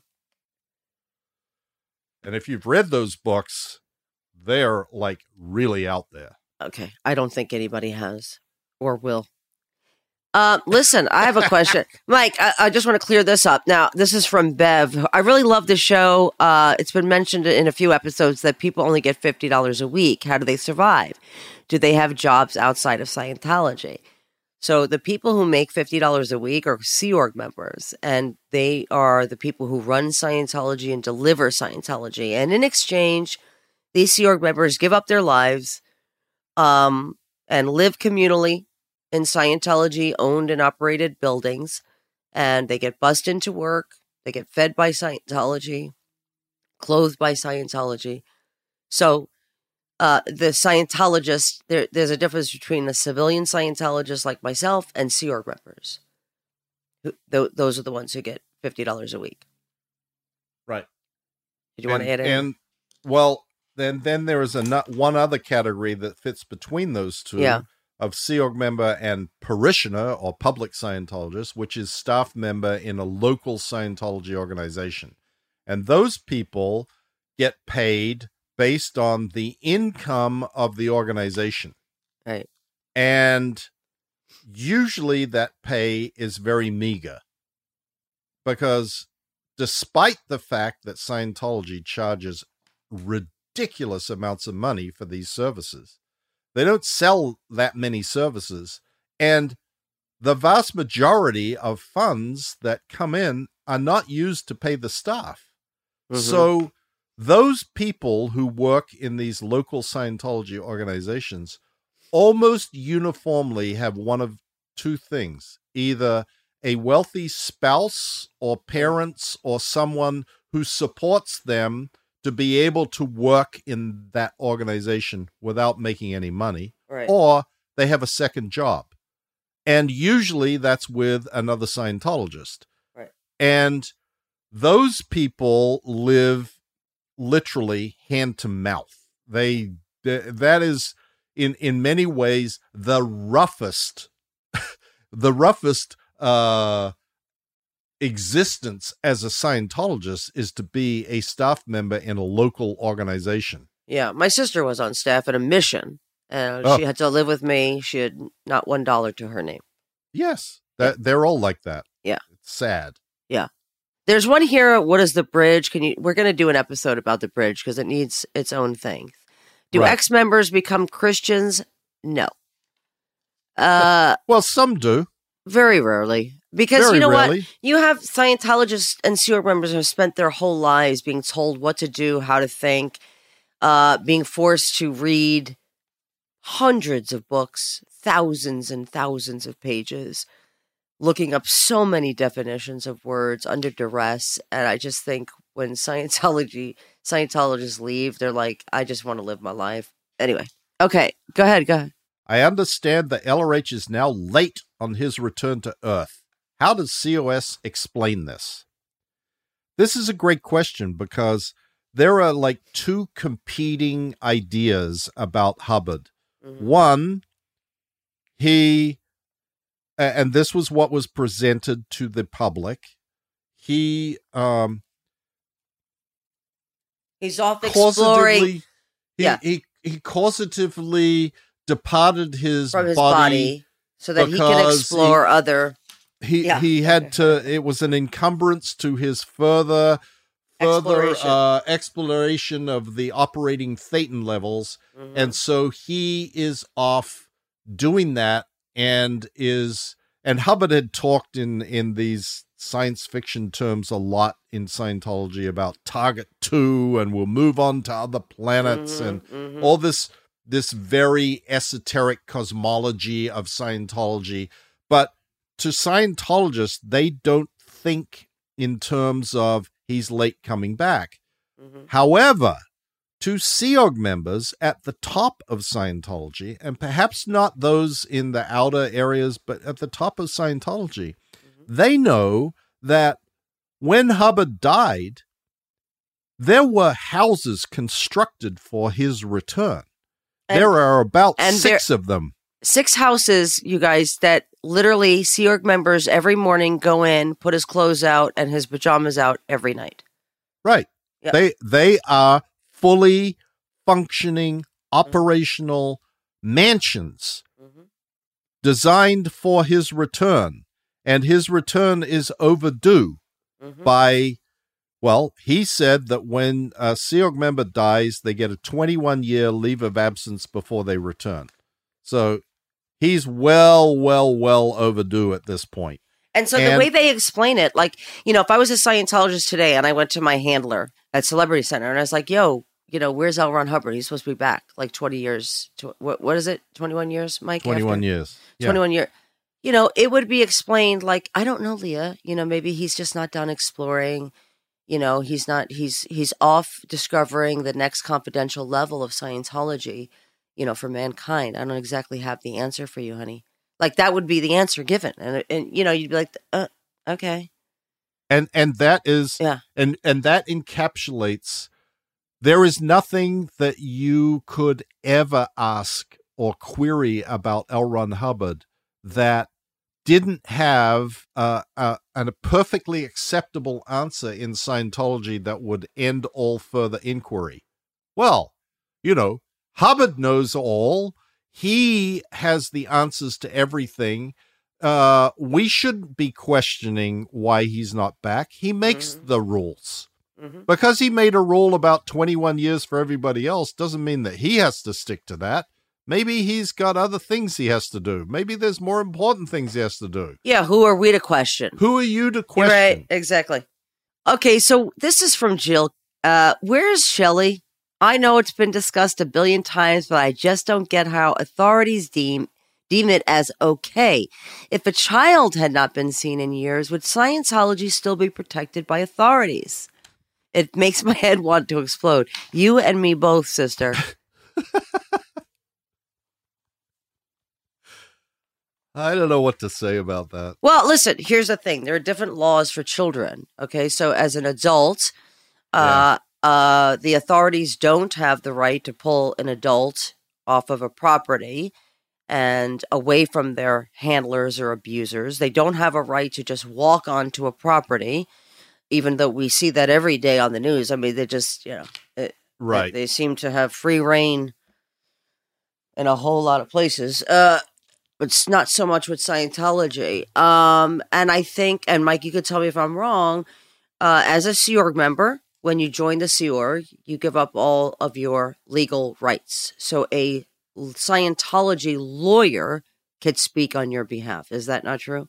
And if you've read those books, they're like really out there. Okay. I don't think anybody has or will. Uh, listen, I have a question. Mike, I, I just want to clear this up. Now, this is from Bev. I really love this show. Uh, it's been mentioned in a few episodes that people only get fifty dollars a week. How do they survive? Do they have jobs outside of Scientology? So the people who make fifty dollars a week are Sea Org members, and they are the people who run Scientology and deliver Scientology. And in exchange, these Sea Org members give up their lives um, and live communally in Scientology-owned and operated buildings, and they get bussed into work, they get fed by Scientology, clothed by Scientology. So uh, the Scientologist, there, there's a difference between a civilian Scientologist like myself and Sea Org members. Th- those are the ones who get fifty dollars a week. Right. Did you and, want to add in? And, well, then, then there is a one other category that fits between those two. Yeah. Of Sea Org member and parishioner or public Scientologist, which is staff member in a local Scientology organization. And those people get paid based on the income of the organization. Right. And usually that pay is very meager because despite the fact that Scientology charges ridiculous amounts of money for these services, they don't sell that many services, and the vast majority of funds that come in are not used to pay the staff. Mm-hmm. So those people who work in these local Scientology organizations almost uniformly have one of two things: either a wealthy spouse or parents or someone who supports them to be able to work in that organization without making any money, right. or they have a second job. And usually that's with another Scientologist. Right. And those people live literally hand to mouth. They, that is in, in many ways the roughest, the roughest, uh, existence as a Scientologist is to be a staff member in a local organization. Yeah, my sister was on staff at a mission, and oh. she had to live with me. She had not one dollar to her name. Yes, that they're all like that. Yeah, it's sad. Yeah, there's one here. What is the bridge? Can you? We're going to do an episode about the bridge because it needs its own thing. Do right. ex-members become Christians? No. Uh, well, some do. Very rarely. Because Very you know rarely. what? You have Scientologists and Sea Org members who have spent their whole lives being told what to do, how to think, uh, being forced to read hundreds of books, thousands and thousands of pages, looking up so many definitions of words under duress. And I just think when Scientology Scientologists leave, they're like, I just want to live my life. Anyway, okay, go ahead, go ahead. I understand that L R H is now late on his return to Earth. How does C O S explain this? This is a great question because there are like two competing ideas about Hubbard. Mm-hmm. One, he, and this was what was presented to the public, he, um, he's off exploring. He, yeah. he, he causatively departed his, From his body, body so that he can explore he, other. He yeah. he had okay. to. It was an encumbrance to his further further exploration, uh, exploration of the operating Thetan levels, mm-hmm. and so he is off doing that, and is and Hubbard had talked in in these science fiction terms a lot in Scientology about Target Two, and we'll move on to other planets, mm-hmm, and mm-hmm. all this this very esoteric cosmology of Scientology, but to Scientologists, they don't think in terms of he's late coming back. Mm-hmm. However, to Sea Org members at the top of Scientology, and perhaps not those in the outer areas, but at the top of Scientology, mm-hmm. they know that when Hubbard died, there were houses constructed for his return. And, there are about six there- of them. Six houses, you guys, that literally Sea Org members every morning go in, put his clothes out and his pajamas out every night. Right. Yep. They they are fully functioning, operational mm-hmm. mansions mm-hmm. designed for his return. And his return is overdue mm-hmm. by, well, he said that when a Sea Org member dies, they get a twenty-one year leave of absence before they return. So he's well, well, well overdue at this point. And so and, the way they explain it, like, you know, if I was a Scientologist today and I went to my handler at Celebrity Center and I was like, yo, you know, where's L. Ron Hubbard? He's supposed to be back like twenty years. To, what What is it? twenty-one years, Mike? twenty-one after? years. Yeah. twenty-one years. You know, it would be explained like, I don't know, Leah. You know, maybe he's just not done exploring. You know, he's not, he's, he's off discovering the next confidential level of Scientology. You know, for mankind. I don't exactly have the answer for you, honey. Like that would be the answer given, and and you know, you'd be like, uh, okay. And and that is, yeah, and and that encapsulates. There is nothing that you could ever ask or query about L. Ron Hubbard that didn't have uh, a, a perfectly acceptable answer in Scientology that would end all further inquiry. Well, you know. Hubbard knows all. He has the answers to everything. Uh, we shouldn't be questioning why he's not back. He makes mm-hmm. the rules. Mm-hmm. Because he made a rule about twenty-one years for everybody else doesn't mean that he has to stick to that. Maybe he's got other things he has to do. Maybe there's more important things he has to do. Yeah, who are we to question? Who are you to question? You're right, exactly. Okay, so this is from Jill. Uh, where's Shelley? I know it's been discussed a billion times, but I just don't get how authorities deem deem it as okay. If a child had not been seen in years, would Scientology still be protected by authorities? It makes my head want to explode. You and me both, sister. I don't know what to say about that. Well, listen, here's the thing. There are different laws for children. Okay, so as an adult, uh, yeah. Uh, the authorities don't have the right to pull an adult off of a property and away from their handlers or abusers. They don't have a right to just walk onto a property, even though we see that every day on the news. I mean, they just, you know, it, right. They, they seem to have free reign in a whole lot of places. Uh, but it's not so much with Scientology. Um, and I think, and Mike, you could tell me if I'm wrong, uh, as a Sea Org member, when you join the Sea Org, you give up all of your legal rights. So a Scientology lawyer could speak on your behalf. Is that not true?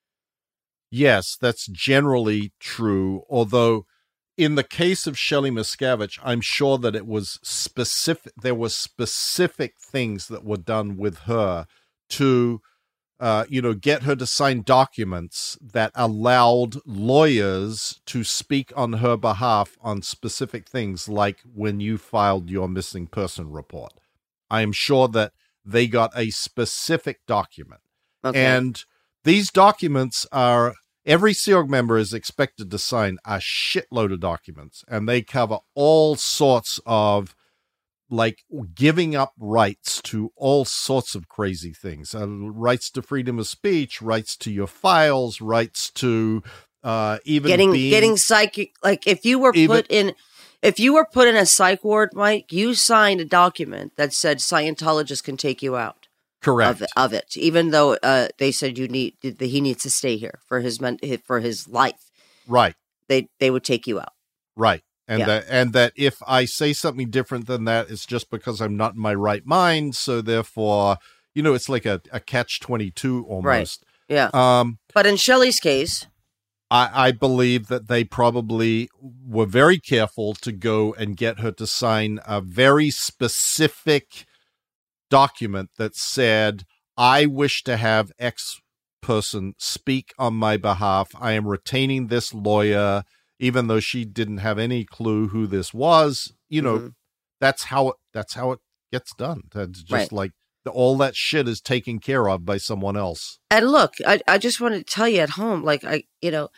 Yes, that's generally true. Although in the case of Shelley Miscavige, I'm sure that it was specific. There were specific things that were done with her to, uh, you know, get her to sign documents that allowed lawyers to speak on her behalf on specific things, like when you filed your missing person report. I am sure that they got a specific document. Okay. And these documents are, every Sea Org member is expected to sign a shitload of documents, and they cover all sorts of, like, giving up rights to all sorts of crazy things. Uh, rights to freedom of speech, rights to your files, rights to uh, even getting being... getting psychic. Like, if you were even, put in, if you were put in a psych ward, Mike, you signed a document that said Scientologists can take you out. Correct. Of it, of it, even though uh, they said you need that he needs to stay here for his men, for his life. Right. They they would take you out. Right. And yeah. that and that if I say something different than that, it's just because I'm not in my right mind. So therefore, you know, it's like a, a catch twenty-two almost. Right. Yeah. Um, but in Shelley's case, I, I believe that they probably were very careful to go and get her to sign a very specific document that said, I wish to have X person speak on my behalf. I am retaining this lawyer, even though she didn't have any clue who this was. You know, mm-hmm. that's how it, that's how it gets done. It's just right. like the, all that shit is taken care of by someone else. And look, I, I just want to tell you at home, like, I, you know,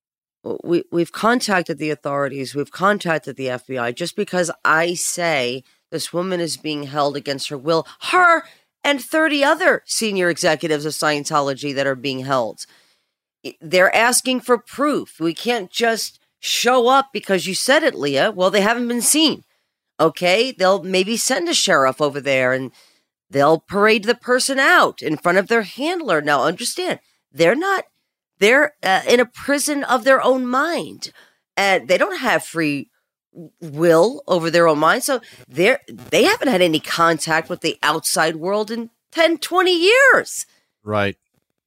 we, we've contacted the authorities. We've contacted the F B I. Just because I say this woman is being held against her will, her and thirty other senior executives of Scientology that are being held. They're asking for proof. We can't just show up because you said it, Leah. Well, they haven't been seen. Okay, they'll maybe send a sheriff over there and they'll parade the person out in front of their handler. Now, understand, they're not, they're uh, in a prison of their own mind. And they don't have free will over their own mind. So they're, they haven't had any contact with the outside world in ten, twenty years. Right.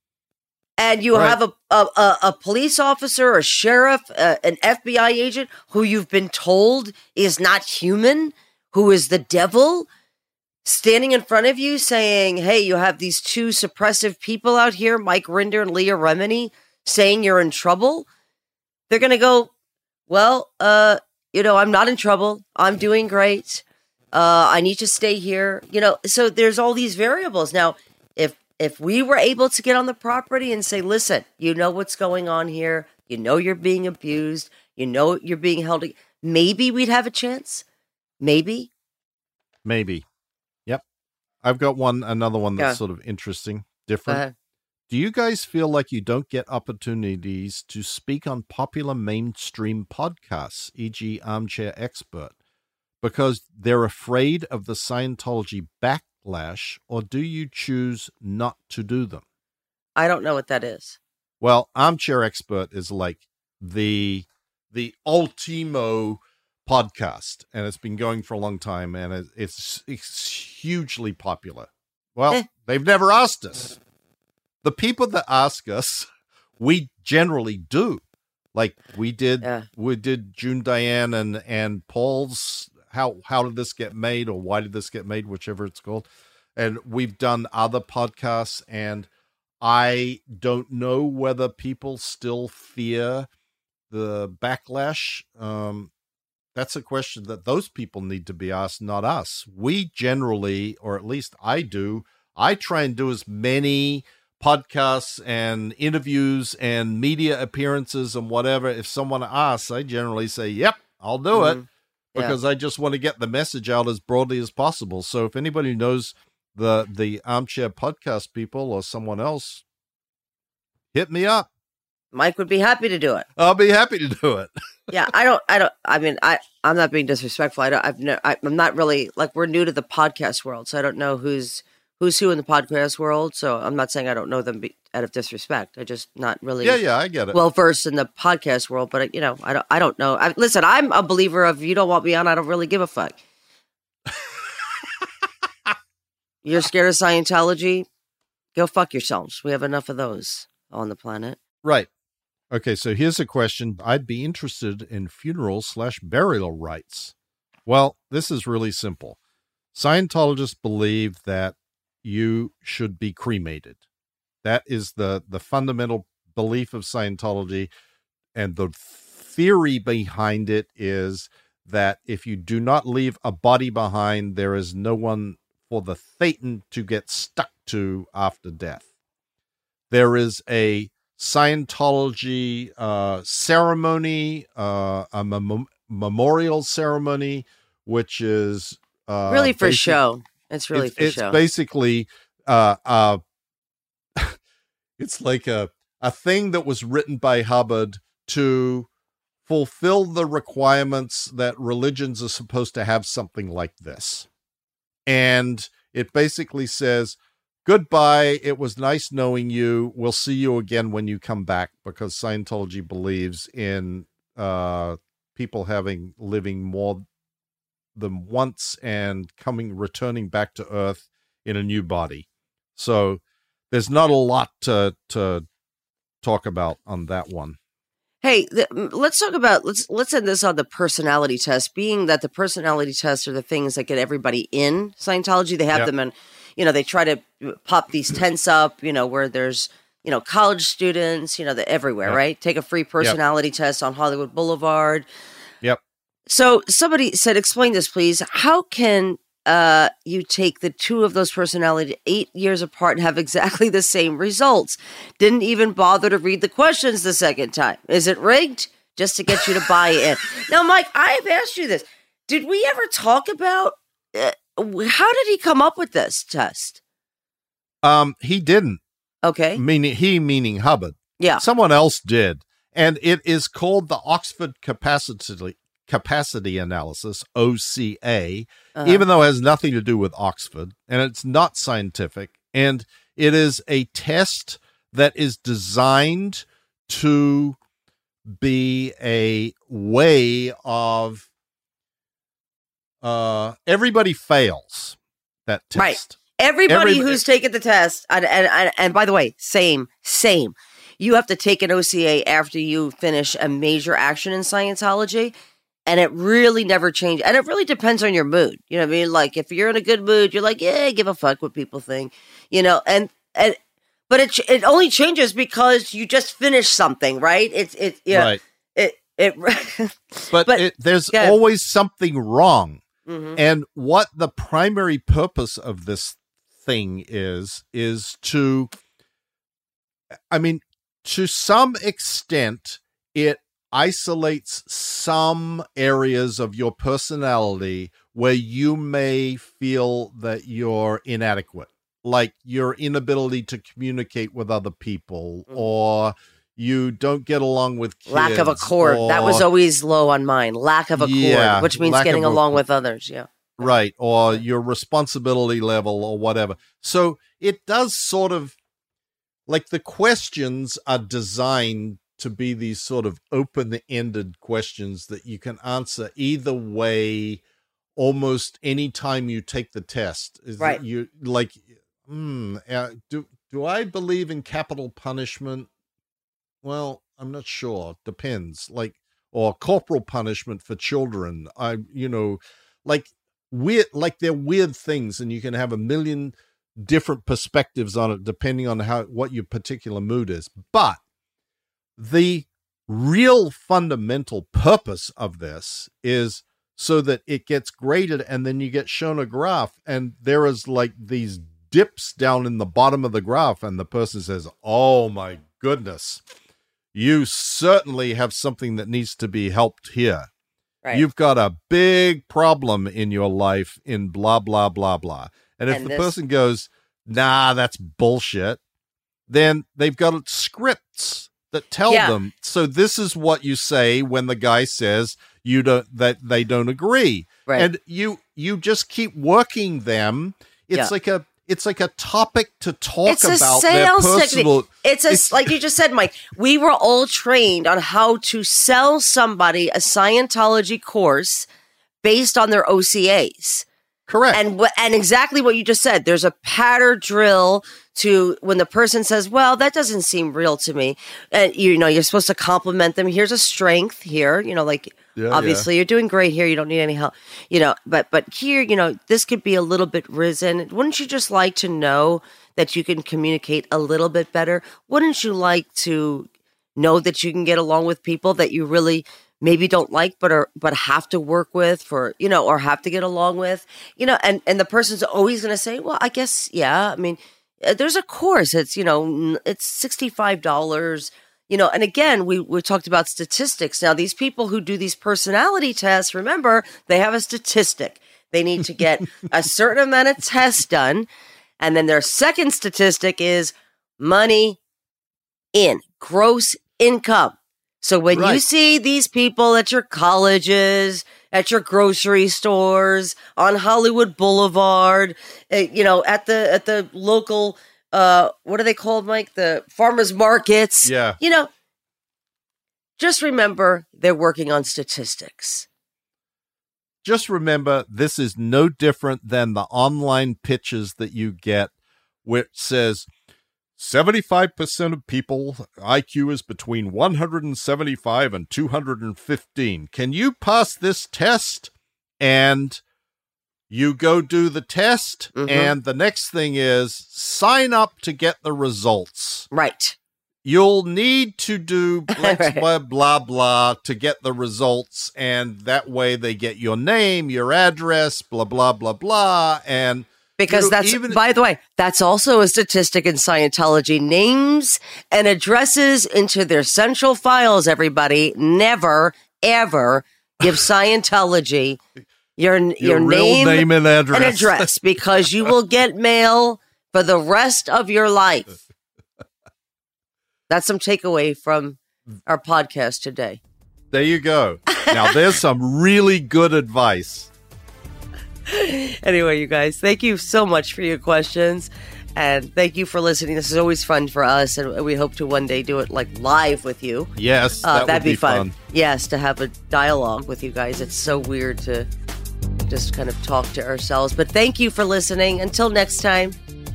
And you right. have a, a, a police officer, a sheriff, uh, an F B I agent who you've been told is not human, who is the devil, standing in front of you saying, hey, you have these two suppressive people out here, Mike Rinder and Leah Remini, saying you're in trouble. They're going to go, well, uh, you know, I'm not in trouble. I'm doing great. Uh, I need to stay here. You know, so there's all these variables. Now, if if we were able to get on the property and say, listen, you know what's going on here. You know you're being abused. You know you're being held. Maybe we'd have a chance. Maybe. Maybe. Yep. I've got one, another one that's yeah. sort of interesting, different. Do you guys feel like you don't get opportunities to speak on popular mainstream podcasts, for example. Armchair Expert, because they're afraid of the Scientology backlash, or do you choose not to do them? I don't know what that is. Well, Armchair Expert is like the the ultimo podcast, and it's been going for a long time, and it's, it's hugely popular. Well, eh. they've never asked us. The people that ask us, we generally do. Like we did, yeah. we did June Diane and and Paul's. How how did this get made, or why did this get made, whichever it's called. And we've done other podcasts, and I don't know whether people still fear the backlash. Um, that's a question that those people need to be asked, not us. We generally, or at least I do, I try and do as many podcasts and interviews and media appearances and whatever. If someone asks, I generally say, yep, I'll do mm-hmm. it, because yeah. I just want to get the message out as broadly as possible. So if anybody knows the the Armchair Podcast people or someone else, hit me up. Mike would be happy to do it. I'll be happy to do it. yeah, I don't, I don't, I mean, I, I'm not being disrespectful. I don't, I've no, I, I'm not really, like, we're new to the podcast world, so I don't know who's, who's who in the podcast world. So I'm not saying I don't know them be, out of disrespect. I just not really yeah, yeah, I get it. well versed in the podcast world. But you know, I don't, I don't know. I, listen, I'm a believer of you don't want me on, I don't really give a fuck. You're scared of Scientology? Go fuck yourselves. We have enough of those on the planet. Right. Okay, so here's a question. I'd be interested in funeral slash burial rites. Well, this is really simple. Scientologists believe that you should be cremated. That is the, the fundamental belief of Scientology. And the theory behind it is that if you do not leave a body behind, there is no one for the Thetan to get stuck to after death. There is a Scientology uh, ceremony, uh, a mem- memorial ceremony, which is uh, really for basic- show. It's really it's, for it's show. It's basically uh, uh, it's like a a thing that was written by Hubbard to fulfill the requirements that religions are supposed to have something like this, and it basically says, goodbye. It was nice knowing you. We'll see you again when you come back, because Scientology believes in uh, people having living more than once and coming, returning back to Earth in a new body. So there's not a lot to to talk about on that one. Hey, the, let's talk about let's let's end this on the personality test. Being that the personality tests are the things that get everybody in Scientology, they have Yep. them in. You know, they try to pop these tents up, you know, where there's, you know, college students, you know, they're everywhere, Yep. right? Take a free personality test on Hollywood Boulevard. Yep. So somebody said, explain this, please. How can uh, you take the two of those personalities eight years apart and have exactly the same results? Didn't even bother to read the questions the second time. Is it rigged? Just to get you to buy in. Now, Mike, I've asked you this. Did we ever talk about... Uh, how did he come up with this test? Um, he didn't. Okay. Meaning he, meaning Hubbard. Yeah. Someone else did, and it is called the Oxford Capacity Capacity Analysis, O C A, Uh-huh. even though it has nothing to do with Oxford, and it's not scientific, and it is a test that is designed to be a way of uh everybody fails that test. Right. Everybody, Everybody who's taken the test, and, and, and, and by the way, same, same. You have to take an O C A after you finish a major action in Scientology, and it really never changes. And it really depends on your mood. You know what I mean? Like, if you're in a good mood, you're like, yeah, give a fuck what people think. You know, and, and but it it only changes because you just finished something, right? It's, it, yeah. Right. It, it, But, But- it, there's Go ahead. always something wrong. Mhm. And what the primary purpose of this thing is, is to, I mean, to some extent, it isolates some areas of your personality where you may feel that you're inadequate, like your inability to communicate with other people, Mhm. or you don't get along with kids. Lack of a chord. That was or- always low on mine. Lack of a Yeah, chord, which means lack getting of a- along with others. Yeah. Right, or your responsibility level or whatever. So it does sort of, like, the questions are designed to be these sort of open-ended questions that you can answer either way almost any time you take the test. Is that Right. You like, hmm, uh, do do I believe in capital punishment? Well, I'm not sure. Depends. Like, or corporal punishment for children. I, you know, like weird, like they're weird things, and you can have a million different perspectives on it depending on how what your particular mood is. But the real fundamental purpose of this is so that it gets graded, and then you get shown a graph, and there is like these dips down in the bottom of the graph, and the person says, "Oh my goodness, you certainly have something that needs to be helped here. Right. You've got a big problem in your life in blah, blah, blah, blah." And if And the this- person goes, "Nah, that's bullshit," then they've got scripts that tell Yeah. them. So this is what you say when the guy says you don't, that they don't agree. Right. And you, you just keep working them. It's Yeah. like a, it's like a topic to talk It's a about their sales personal. technique. It's a, it's- like you just said, Mike, we were all trained on how to sell somebody a Scientology course based on their O C As. Correct. And wh- and exactly what you just said. There's a pattern drill to when the person says, well, that doesn't seem real to me. And, you know, you're supposed to compliment them. Here's a strength here, you know, like, yeah, obviously yeah. you're doing great here. You don't need any help, you know, but, but here, you know, this could be a little bit risen. Wouldn't you just like to know that you can communicate a little bit better? Wouldn't you like to know that you can get along with people that you really maybe don't like, but are, but have to work with for, you know, or have to get along with, you know, and, and the person's always going to say, well, I guess, yeah, I mean, there's a course, it's, you know, it's sixty-five dollars, you know, and again, we, we talked about statistics. Now, these people who do these personality tests, remember, they have a statistic. They need to get a certain amount of tests done. And then their second statistic is money in, gross income. So when right. you see these people at your colleges, at your grocery stores, on Hollywood Boulevard, uh, you know, at the at the local, uh, what are they called, Mike? The farmers markets. Yeah. You know, just remember they're working on statistics. Just remember, this is no different than the online pitches that you get, which says, seventy-five percent of people, I Q is between one hundred seventy-five and two hundred fifteen. Can you pass this test? And you go do the test, mm-hmm. and the next thing is sign up to get the results. Right. You'll need to do blah, blah, blah, blah to get the results, and that way they get your name, your address, blah, blah, blah, blah, and... Because you know, that's, even, by the way, that's also a statistic in Scientology. Names and addresses into their central files, everybody. Never, ever give Scientology your, your, your name, name and address. and address, because you will get mail for the rest of your life. That's some takeaway from our podcast today. There you go. Now, there's some really good advice. Anyway, you guys, thank you so much for your questions, and thank you for listening. This is always fun for us, and we hope to one day do it like live with you. Yes, that uh, that'd would be, be fun. fun. Yes, to have a dialogue with you guys. It's so weird to just kind of talk to ourselves, but thank you for listening. Until next time.